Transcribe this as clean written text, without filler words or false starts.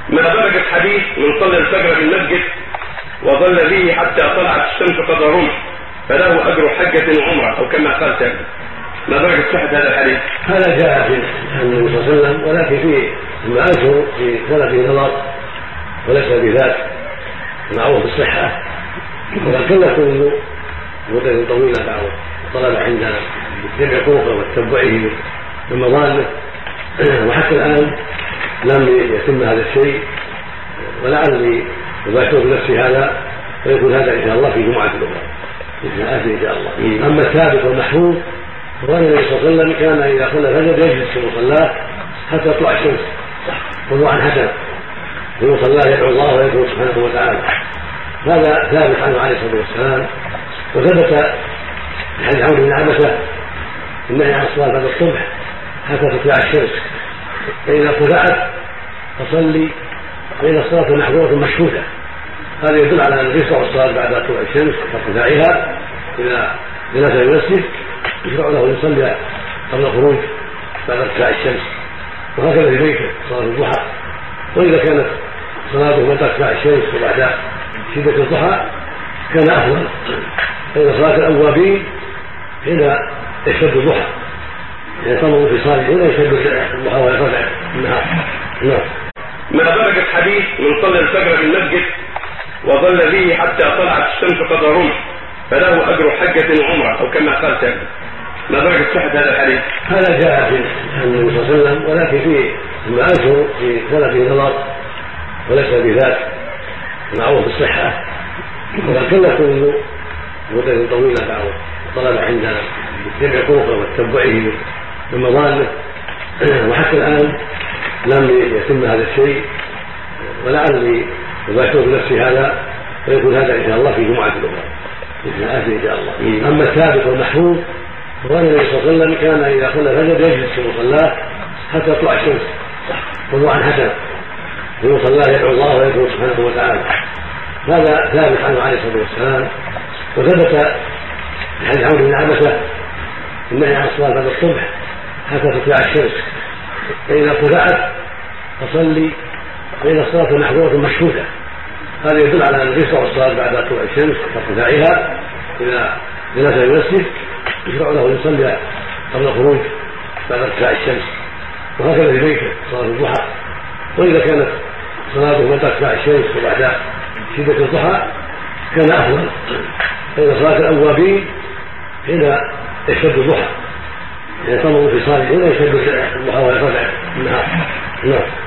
ما درجة حديث من صلى الفجر في المسجد وظل به حتى طلعت الشمس قدر رمح فله أجر حجة وعمرة أو كما قال تعالى؟ ما درجة صحة هذا الحديث؟ هذا جاء في النبي صلى الله عليه وسلم، ولكن فيه ما أذكر في سنده نظر وليس بذات معروف بالصحة، ولكن يكون مدة طويلة بعض طلب عند جمع طرقه وتتبعه بمظانه، وحتى الآن لم يتم هذا الشيء، ولعلي أباشر بنفسي هذا ويكون هذا إن شاء الله في جمعة الأخرى إن شاء الله. أما الثابت والمحفوظ فقال النبي صلى الله عليه وسلم كان إذا صلى الفجر يجلس في مصلاه حتى تطلع الشمس خضوعا حسنا في مصلاه يدعو الله ويدعو سبحانه وتعالى. هذا ثابت عنه عليه الصلاة والسلام، وثبت في حديث عمرو بن عبسة النهي عن الصلاة بعد الصبح حتى تطلع الشمس، فإذا ارتفعت فصلي فإن الصلاة محظورة مشهودة. هذا يدل على أن يشرع الصلاة بعد طلوع الشمس وارتفاعها. إذا جلس في المسجد يشرع له أن يصلي قبل الخروج بعد ارتفاع الشمس، وهكذا في بيته صلاة الضحى. وإذا كانت صلاته بعد ارتفاع الشمس وبعد شدة الضحى كان أفضل، فإن صلاة الأوابين حين يشتد الضحى يعني تمر في صلاة حين يشتد الضحى ويرتفع النهار. ما درجة حديث من صلى الفجر في المسجد وظل به حتى طلعت الشمس قدر رمح فله أجر حجة وعمرة أو كما قال تعالى؟ ما درجة صحة هذا الحديث؟ هذا جاء في النبي صلى الله عليه وسلم، ولكن فيه ما أذكر في سنده نظر وليس بذات معروف بالصحة، ولكن يكون مدة طويلة بعض طلب عند جمع طرقه وتتبعه بمظانه، وحتى الآن لم يتم هذا الشيء، ولعلي أباشر بنفسي هذا ويكون هذا إن شاء الله في جمعة الأخرى إن شاء الله. أما الثابت والمحفوظ فقال النبي صلى الله عليه وسلم كان إذا صلى الفجر يجلس في مصلاه حتى تطلع الشمس خضوعا حسنا في مصلاه يدعو الله ويدعو سبحانه وتعالى. هذا ثابت عنه عليه الصلاة والسلام، وثبت في حديث عمرو بن عبسة النهي عن الصلاة بعد الصبح حتى تطلع الشمس، فإذا ارتفعت فصلي فإن الصلاة محظورة مشهودة. هذا يدل على أن يشرع الصلاة بعد طلوع الشمس وارتفاعها. إذا جلس في المسجد يشرع له أن يصلي قبل الخروج بعد ارتفاع الشمس، وهكذا في بيته صلاة الضحى. وإذا كانت صلاته بعد ارتفاع الشمس وبعد شدة الضحى كان أفضل، فإن صلاة الأوابين حين يشتد الضحى يعني تمر في صلاة حين يشتد الضحى ويرتفع النهار.